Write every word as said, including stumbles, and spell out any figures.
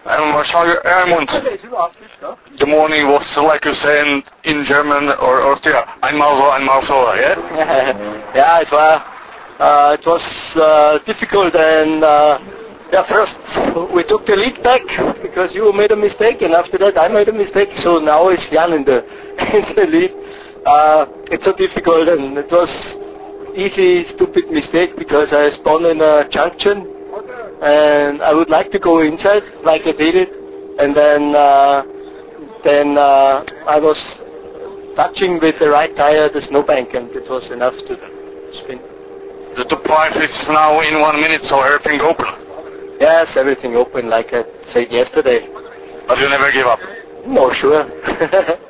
And was your Ermund? The morning was, like you say in, in German or Austria, einmal so, einmal so, yeah? Yeah, it was, uh, it was uh, difficult, and uh, yeah, first we took the lead back because you made a mistake, and after that I made a mistake, so now it's Jan in the, in the lead. Uh, it's so difficult, and it was easy, stupid mistake because I spun in a junction. And I would like to go inside, like I did it, and then uh, then uh, I was touching with the right tire the snowbank, and it was enough to spin. The top five is now in one minute, so everything open? Yes, everything open, like I said yesterday. But you never give up? No, sure.